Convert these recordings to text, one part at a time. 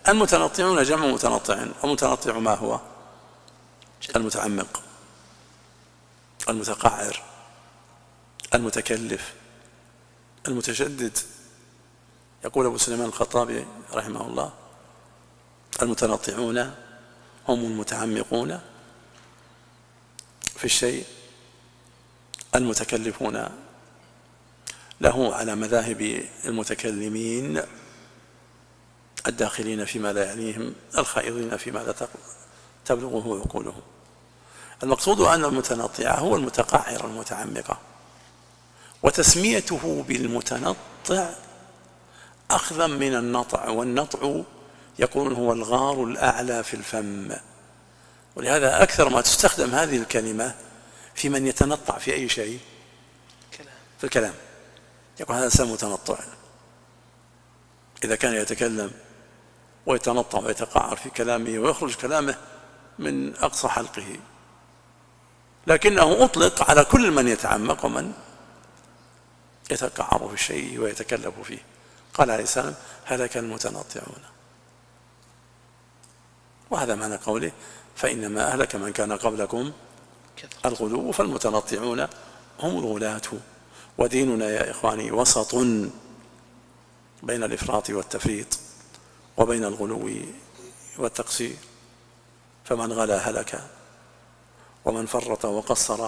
المتنطعون جمع متنطع، المتنطع ما هو؟ المتعمق، المتقعر، المتكلف، المتشدد. يقول أبو سليمان الخطابي رحمه الله: المتنطعون هم المتعمقون في الشيء، المتكلفون له على مذاهب المتكلمين الداخلين فيما لا يعنيهم، الخائضين فيما لا تبلغه عقولهم. المقصود أن المتنطع هو المتقعر المتعمق، وتسميته بالمتنطع أخذا من النطع، والنطع يقول هو الغار الأعلى في الفم، ولهذا أكثر ما تستخدم هذه الكلمة في من يتنطع في أي شيء، في الكلام، يقول هذا إنسان متنطع. إذا كان يتكلم ويتنطع ويتقعر في كلامه ويخرج كلامه من أقصى حلقه، لكنه أطلق على كل من يتعمق ومن يتقعر في الشيء ويتكلف فيه. قال عليه السلام: هلك المتنطعون. وهذا معنى قوله: فإنما أهلك من كان قبلكم الغلو، فالمتنطعون هم الغلاة. وديننا يا إخواني وسط بين الإفراط والتفريط وبين الغلو والتقصير، فمن غلا هلك ومن فرط وقصر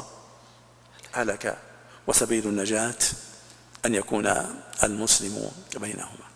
هلك، وسبيل النجاة أن يكون المسلم بينهما.